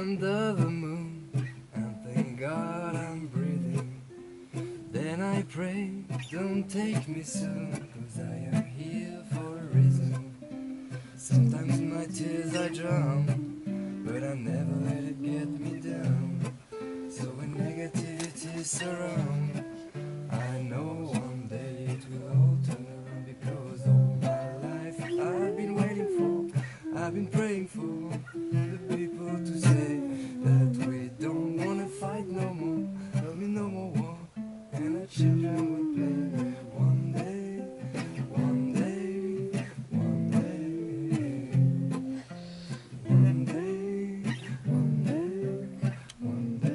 under the moon, and thank God I'm breathing. Then I pray, don't take me soon, 'cause I am here for a reason. Sometimes in my tears I drown, but I never let it get me down. So when negativity surrounds, I know one day it will all turn around, because all my life I've been waiting for, I've been praying for the people to say that we don't wanna fight no more, there'll be no more war, and our children will play. One day, one day, one day, one day, one day, one day.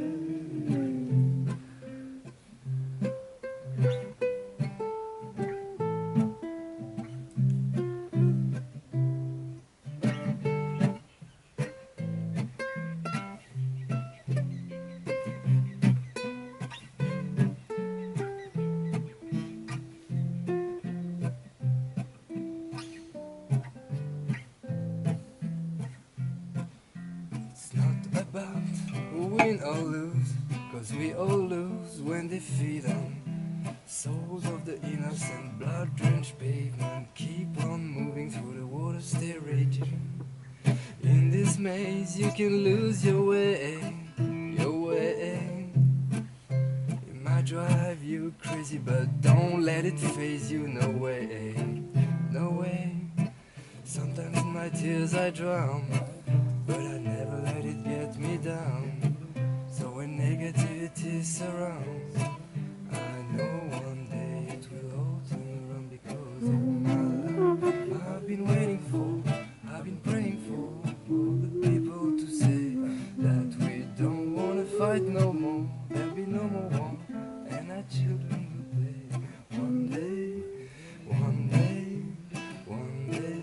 It's not about win or lose, 'cause we all lose when they feed on souls of the innocent, blood-drenched pavement. Keep on moving through the water, stay raging. In this maze you can lose your way, your way. It might drive you crazy, but don't let it phase you, no way, no way. Sometimes in my tears I drown, but I never let it get me down. So when negativity surrounds, I know one day it will all turn around, because all my life I've been waiting for, I've been praying for all the people to say that we don't wanna fight no more, there'll be no more war, and our children will play. One day, one day, one day,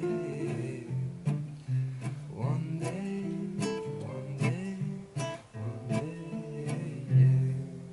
one day, one day, one day, yeah.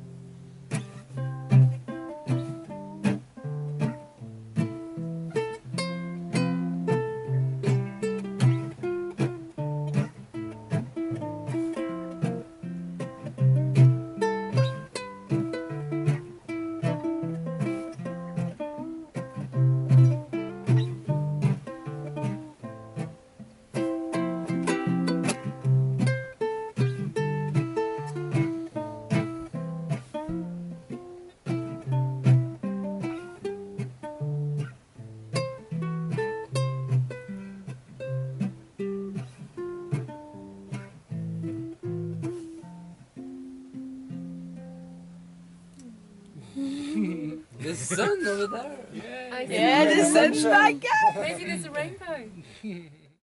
The sun over there. Yeah, the sun's back up. Maybe there's a rainbow.